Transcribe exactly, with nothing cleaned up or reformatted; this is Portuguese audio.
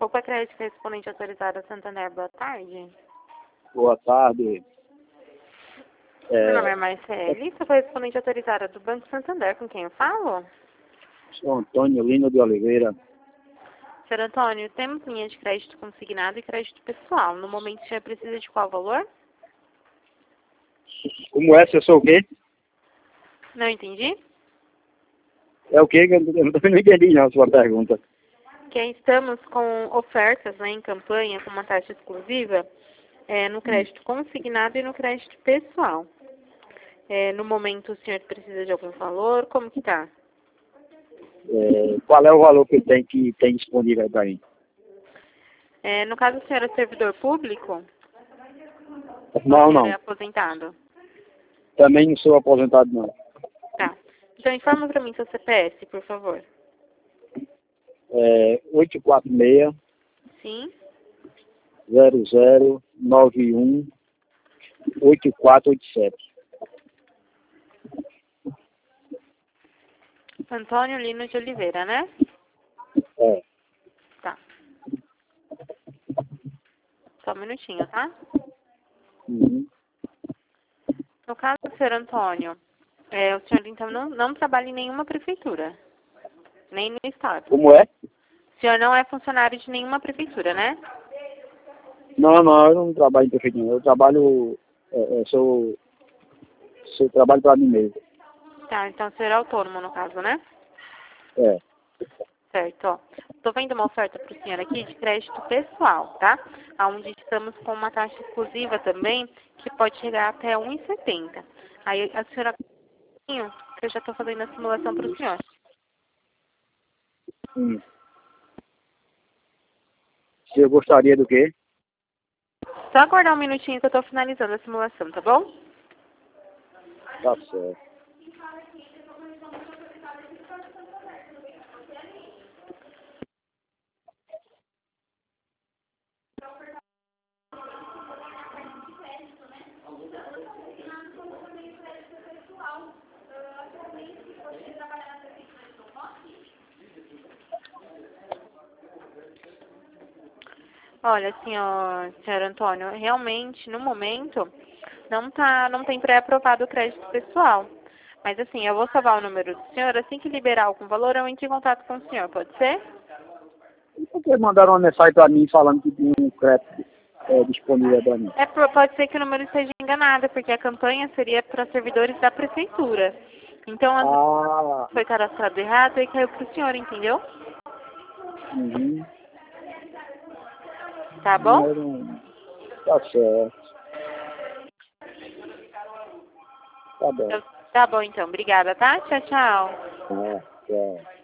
Opa Crédito Correspondente Autorizada Santander, boa tarde. Boa tarde. Meu nome É, é Marcele, sou correspondente autorizada do Banco Santander, com quem eu falo? sou Antônio Lino de Oliveira. Senhor Antônio, temos linha de crédito consignado e crédito pessoal. No momento, o senhor precisa de qual valor? Como é? Eu sou o quê? Não entendi. É o quê? Que Eu não eu não entendi não a sua pergunta. Que estamos com ofertas, né, em campanha com uma taxa exclusiva é, no crédito consignado e no crédito pessoal. É, no momento, o senhor precisa de algum valor? Como que tá? É, qual é o valor que tem que tem disponível para mim? É, no caso, o senhor é servidor público? Ou o Não, senhor é não. aposentado? Também não sou aposentado, não. Tá. Então, informa para mim seu C P S, por favor. É oito quatro seis, Sim? zero zero nove um oito quatro oito sete. Antônio Lino de Oliveira, né? É. Tá. Só um minutinho, tá? Uhum. No caso do senhor Antônio, é, o senhor então não, não trabalha em nenhuma prefeitura, nem no estado. Como é? O senhor não é funcionário de nenhuma prefeitura, né? Não, não, eu não trabalho em prefeitura. Eu trabalho, é, é, sou, sou trabalho para mim mesmo. Tá, então o senhor é autônomo no caso, né? É. Certo, ó. Tô vendo uma oferta para o senhor aqui de crédito pessoal, tá? Onde estamos com uma taxa exclusiva também, que pode chegar até um vírgula setenta. Aí a senhora, que eu já estou fazendo a simulação para o senhor. Hum. Se eu gostaria do quê? Só aguardar um minutinho que eu estou finalizando a simulação, tá bom? Tá certo. Olha, senhor, senhor Antônio, realmente, no momento, não, tá, não tem pré-aprovado o crédito pessoal. Mas assim, eu vou salvar o número do senhor, assim que liberar algum valor, eu entro em contato com o senhor, pode ser? Porque mandaram uma mensagem para mim falando que tinha um crédito é, disponível para mim. É, pro- pode ser que o número esteja enganado, porque a campanha seria para servidores da prefeitura. Então, às vezes Ah, foi cadastrado errado e caiu para o senhor, entendeu? uhum. Tá Não, bom? eu não. Tá certo. Tá bom. Tá bom, então. Obrigada, tá? Tchau, tchau. Ah, tchau.